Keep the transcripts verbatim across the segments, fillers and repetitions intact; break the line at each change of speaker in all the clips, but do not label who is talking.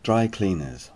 Dry cleaners.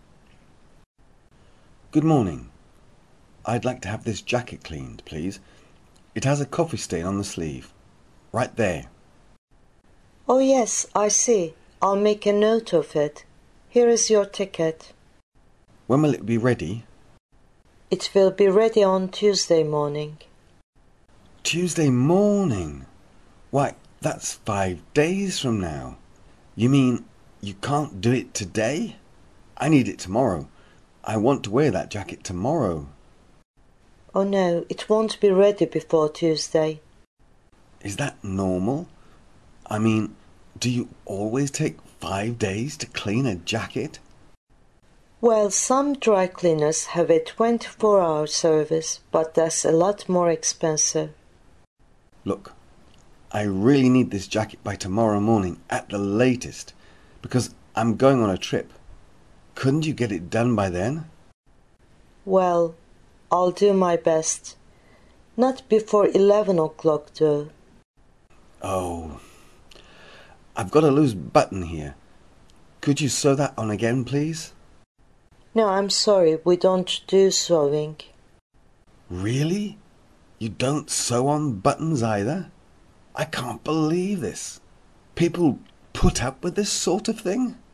Good morning. I'd like to have this jacket cleaned, please. It has a coffee stain on the sleeve. Right there.
Oh yes, I see. I'll make a note of it. Here is your ticket.
When will it be ready?
It will be ready on Tuesday morning.
Tuesday morning? Why, that's five days from now. You mean you can't do it today? I need it tomorrow. I want to wear that jacket tomorrow.
Oh no, it won't be ready before Tuesday.
Is that normal? I mean, do you always take five days to clean a jacket?
Well, some dry cleaners have a twenty-four hour service, but that's a lot more expensive.
Look, I really need this jacket by tomorrow morning at the latest, because I'm going on a trip. Couldn't you get it done by then?
Well, I'll do my best. Not before eleven o'clock, though.
Oh, I've got a loose button here. Could you sew that on again, please?
No, I'm sorry, we don't do sewing.
Really? You don't sew on buttons either? I can't believe this. People put up with this sort of thing?